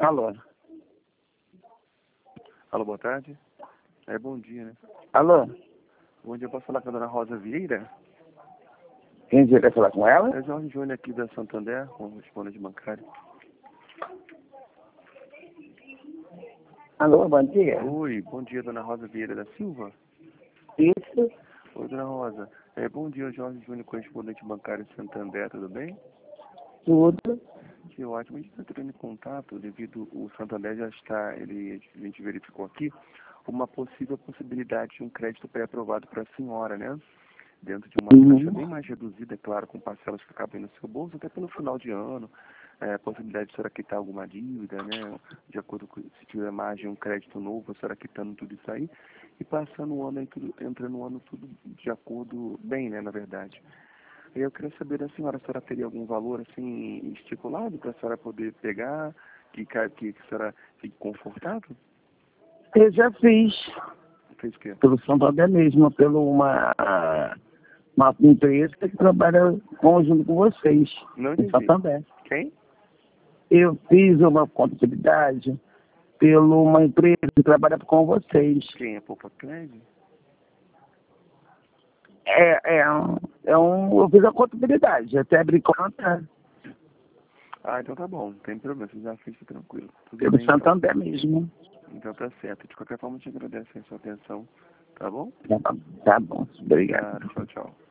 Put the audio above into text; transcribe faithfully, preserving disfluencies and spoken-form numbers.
Alô? Alô, boa tarde. É, bom dia, né? Alô? Bom dia, posso falar com a dona Rosa Vieira? Quem você quer falar com ela? É Jorge Júnior aqui da Santander, com correspondente bancário. Alô, bom dia. Oi, bom dia, dona Rosa Vieira da Silva. Isso, Oi, dona Rosa. É, bom dia, Jorge Júnior, correspondente bancário de Santander, tudo bem? tudo. Que ótimo. A gente está entrando em contato devido o Santander já está, ele, a gente verificou aqui, uma possível possibilidade de um crédito pré-aprovado para a senhora, né? Dentro de uma Uhum. taxa bem mais reduzida, é claro, com parcelas que cabem no seu bolso, até pelo final de ano, é, a possibilidade de a senhora quitar alguma dívida, né? De acordo com, se tiver margem, um crédito novo, a senhora quitando tudo isso aí, e passando o ano, aí, tudo, entrando o ano tudo de acordo, bem, né, na verdade. Eu queria saber da senhora, a senhora teria algum valor, assim, estipulado para a senhora poder pegar, que, ca- que, que a senhora fique confortável? Eu já fiz Fez o quê? pelo Santander mesmo, pela uma, uma empresa que trabalha conjunto com vocês, Não em entendi. Santander. Quem? Eu fiz uma contabilidade pela uma empresa que trabalha com vocês. Quem é Poupa Crédito? É, é, um, é um, eu fiz a contabilidade, até abrir conta Ah, então tá bom, não tem problema, você já fez, tá tranquilo. Tudo pelo bem, então. Santander mesmo. Então tá certo. De qualquer forma, eu te agradeço a sua atenção, tá bom? Tá, tá bom, obrigado. Obrigado, tchau, tchau.